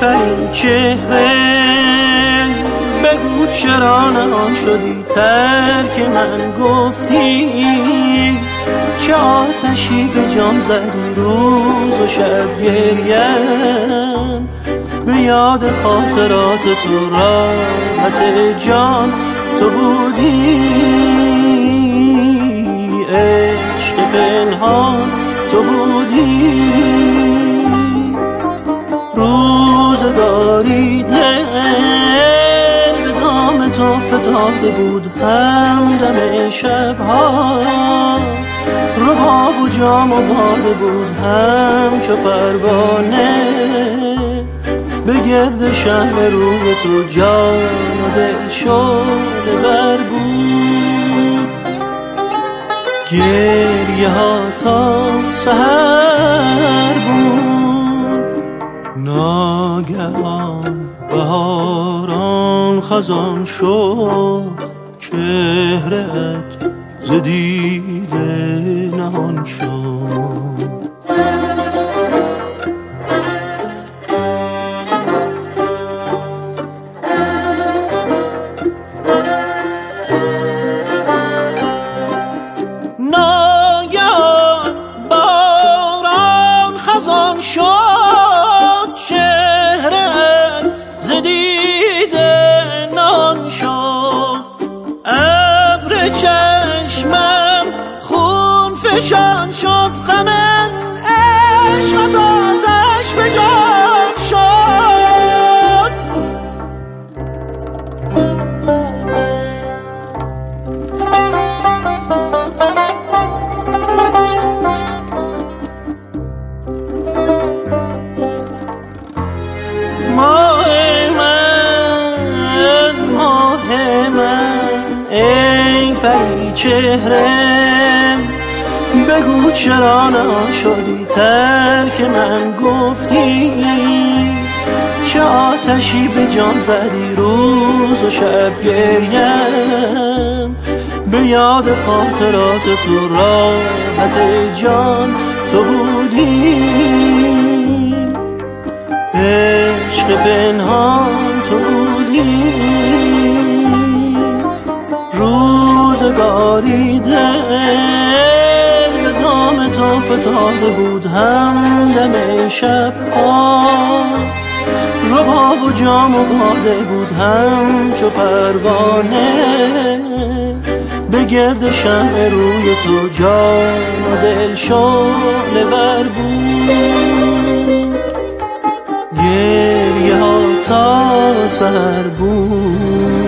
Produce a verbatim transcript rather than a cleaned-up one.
پری چهره بگو چرا نهان شدی، ترک من گفتی، چه آتشی به جان زدی، روز و شب گریم به یاد خاطرات تو، راحت جان تو بودی، عشق پنهان تو بودی، روزگاری دل به دام تو فتاده بود، همدم شبها رباب و جام و باده بود، همچو پروانه به گرد شمع روی تو، جان و دل شعله ور بود، گریه ها تا سحر بود، ناگهان بهاران خزان شد، چهره‌ات ز دیده نهان شد. ناگهان بهاران خزان شد، چهره‌ات ز دیده نهان شد، ابر چشمم خون فشان شد، غم عشقت آتش به جان شد. ماه من ماه من ای پری چهره بگو چرا نهان شدی، ترک من گفتی، چه آتشی به جان زدی، روز و شب گریم به یاد خاطرات تو، راحت جان تو بودی، عشق پنهان تو بودی، روزگاری دل به دام تو فتاده بود، همدم شبها رباب و جام و باده بود، همچو پروانه به گرد شمع روی تو، جان و دل شعله ور بود، گریه ها تا سحر بود.